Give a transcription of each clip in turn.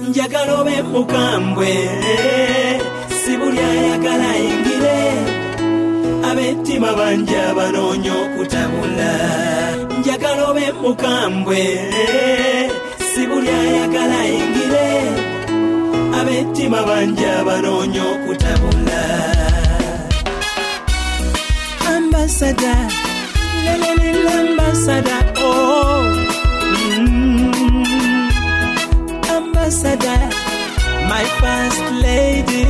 njagala obe mukambwe si buli ayagala ingire ab'ettima bangi abanoonya okutabula njagala obe mukambwe si buli ayagala ingire ab'ettima bangi abanoonya okutabula ambassador ambassador oh ambassador my first lady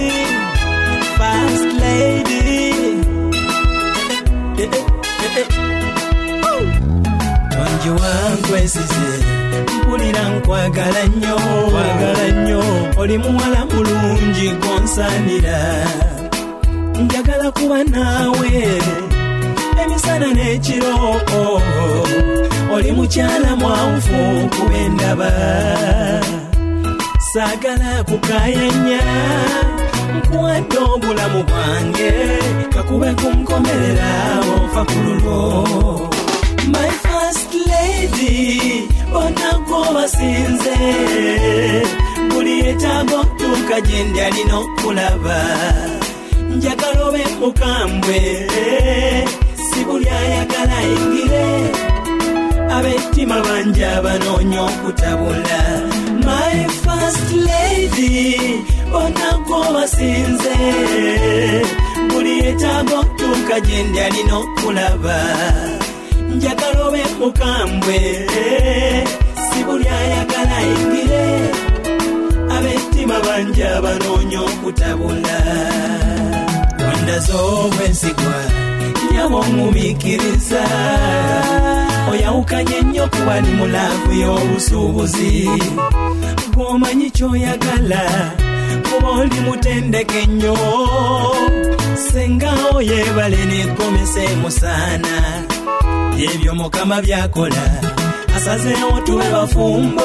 Tonji wangu esize mpulira nkwagala nnyo oli muwala mulungi gonsanira njagala kuba naawe emisana n'ekiro oli mukyala mwanvu kuba endaba saagala kukayanya nkuwadde obulamu bwange kakube kunkomerera onfa ku lulwo my first lady bonako basinze buli etaaga okutuuka gye ndi alina okulaba njagala obe mukambwe si buli ayagala ingire ab'ettima bangi abanoonya okutabula my first lady bonako basinze buli etaaga okutuuka gye ndi alina okulaba njagala obe mukambwe si buli ayagala ingire ab'ettima bangi abanoonya okutabula wanda z'obwensigwa nyabo omumikiriza oyawukanye nnyo kuba ni mulaavu y'obusuubuzi gw'omanyi ky'oyagala kuba oli mutendeke nnyo senga oyebale n'ekkomesa emusaana ebyo mukama byakola asazeewo tube bafumbo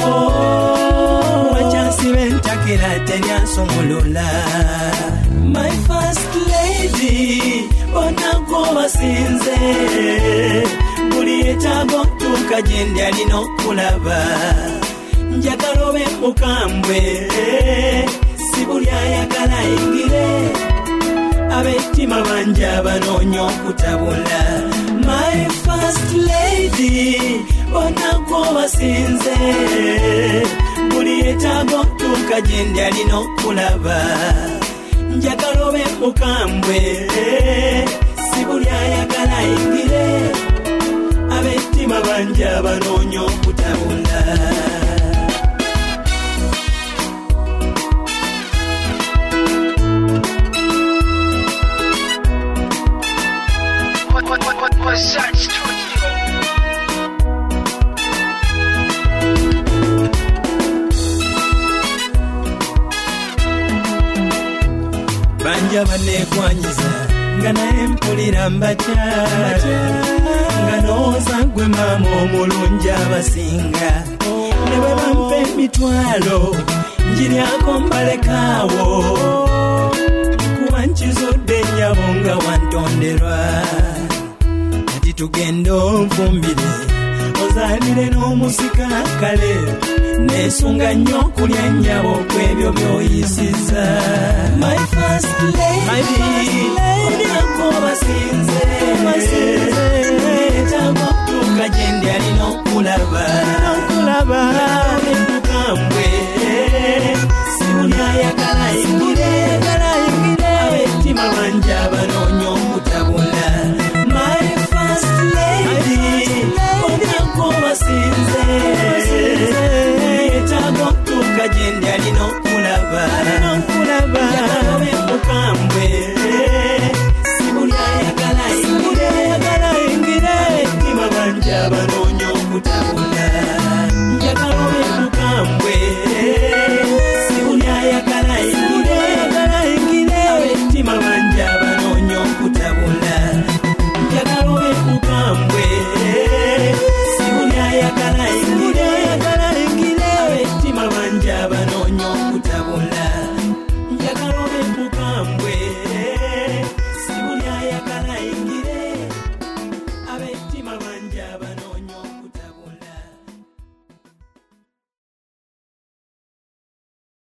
wakyasiba entakera teryansumulula my first lady bonako basinze buli etaaga okutuuka gye ndi alina okulaba njagala obe mukambwe si buli ayagala ingire ab'ettima bangi abanoonya okutabula my first lady bonako basinze buli etaaga okutuuka gye ndi alina okulaba njagala obe mukambwe si buli ayagala ingire ab'ettima bangi abanoonya okutabula banja banekwanyiza nga naye mpulira mbakyala nga nooza gwe maama omulungi abasinga ne bwe bampa emitwalo ngiryako mbalekaawo kuba nkizudde nnyabo nga wantonderwa kati tugenda onfumbire ozaalire n'omusika kale nesunga nnyo okulya nnyabo kwebyo by'oyisiza my first lady onako basinze etaaga okutuuka gye ndi alina okulaba mukambwe si buli ayagala ingire ab'ettima bangi abanoonya okutabula my first lady onako basinze etaaga okutuuka gye ndi alina okulaba njagala obe mukambwe si buli ayagala ingire ab'ettima bangi abanoonya okutabula